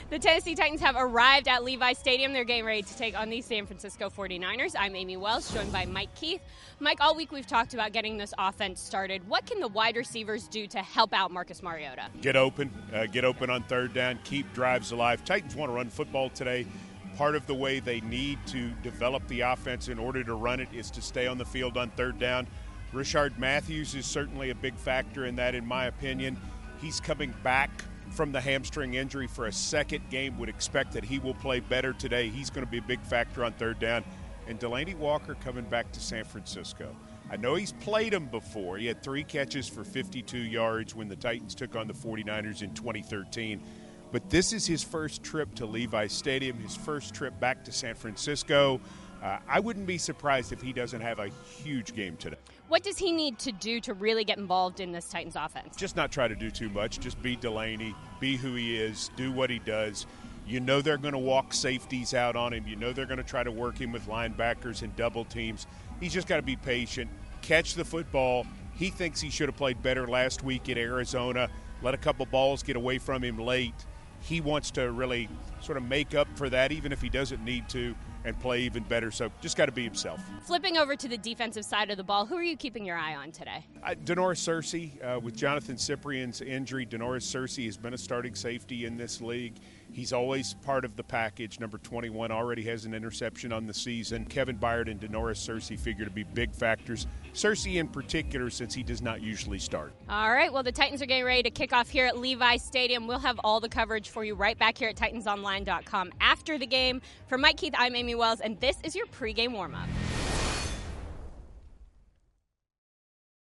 The Tennessee Titans have arrived at Levi Stadium. They're getting ready to take on the San Francisco 49ers. I'm Amy Wells, joined by Mike Keith. Mike, all week we've talked about getting this offense started. What can the wide receivers do to help out Marcus Mariota? Get open on third down, keep drives alive. Titans want to run football today. Part of the way they need to develop the offense in order to run it is to stay on the field on third down. Rishard Matthews is certainly a big factor in that, in my opinion. He's coming back from the hamstring injury for a second game. Would expect that he will play better today. He's going to be a big factor on third down. And Delanie Walker coming back to San Francisco. I know he's played him before. He had 3 catches for 52 yards when the Titans took on the 49ers in 2013. But this is his first trip to Levi Stadium, his first trip back to San Francisco. I wouldn't be surprised if he doesn't have a huge game today. What does he need to do to really get involved in this Titans offense? Just not try to do too much. Just be Delanie, be who he is, do what he does. You know they're going to walk safeties out on him. You know they're going to try to work him with linebackers and double teams. He's just got to be patient, catch the football. He thinks he should have played better last week at Arizona, let a couple balls get away from him late. He wants to really sort of make up for that, even if he doesn't need to, and play even better. So just got to be himself. Flipping over to the defensive side of the ball, who are you keeping your eye on today? Denoris Searcy. With Jonathan Cyprien's injury, Denoris Searcy has been a starting safety in this league. He's always part of the package. Number 21 already has an interception on the season. Kevin Byard and Denoris Searcy figure to be big factors. Searcy in particular, since he does not usually start. All right, well, the Titans are getting ready to kick off here at Levi Stadium. We'll have all the coverage for you right back here at TitansOnline.com after the game. For Mike Keith, I'm Amy Wells, and this is your pregame warm-up.